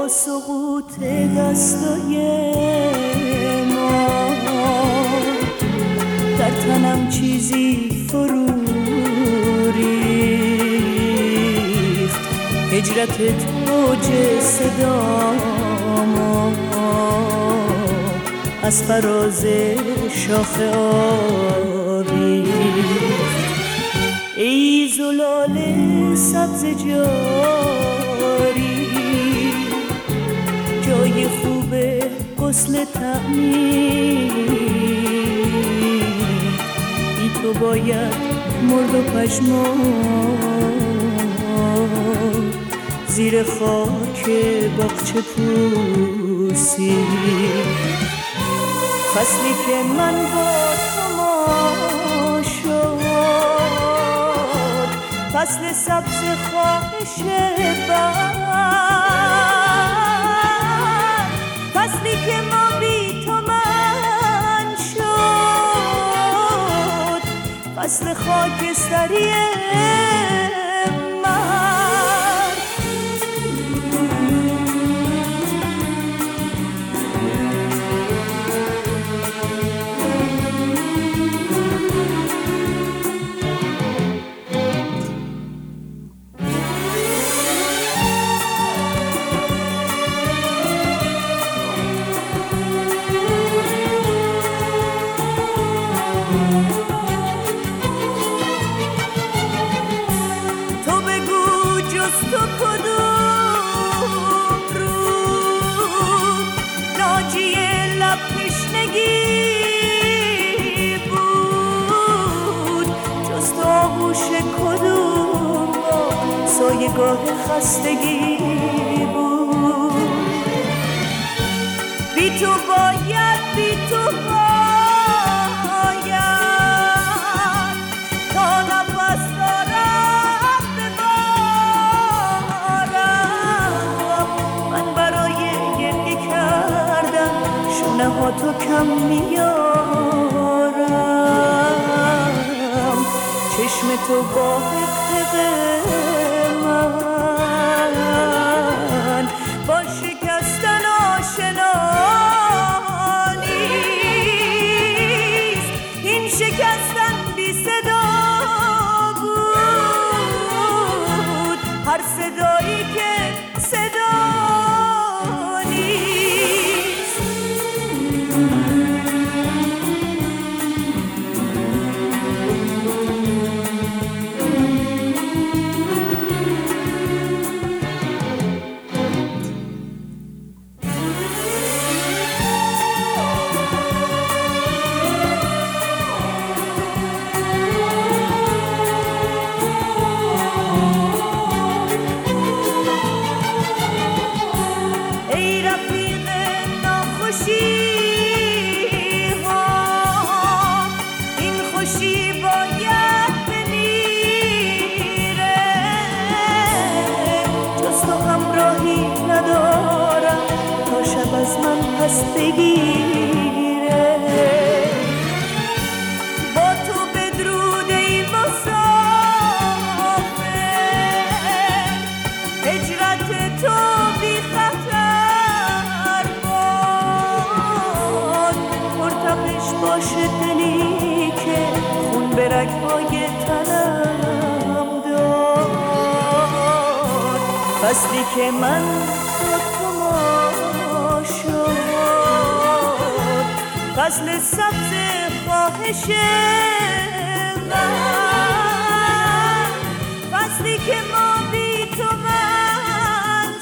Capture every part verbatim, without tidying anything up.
سقوط دستای ما در تنم چیزی فرو ریخت، هجرتت اوج صدامو از فراز شاخه آویخت. ای زلال سبز جاری، جای خوب غسل تعمیر، بی تو باید مرد و پژمرد زیر خاک باغچه پوسی. فصلی که من با تو ما شد، فصل سبز خواهش بر، فصلی که ما بی تو من شد، فصل خاکستری گاه خستگی بود. بی تو باید بی تو باید تا نفس دارم ببارم. من برای گریه کردن شونه ها تو کم میارم. چشم تو با حقه من با شکستن آشنا نیست. این شکستن بی صدا بود، هر صدایی که صدا نیست. از من پس بگیره با تو بدرود ای مسافر، هجرت تو بی خطر باد. مرتبش باشه دلی که خون به رگ‌های تنم داد. فصلی که من فصل سبز خواهش من، فصلی که ما بی تو من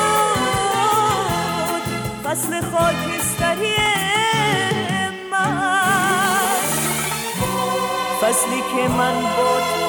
شد، فصل خاکستری من، فصلی که من با تو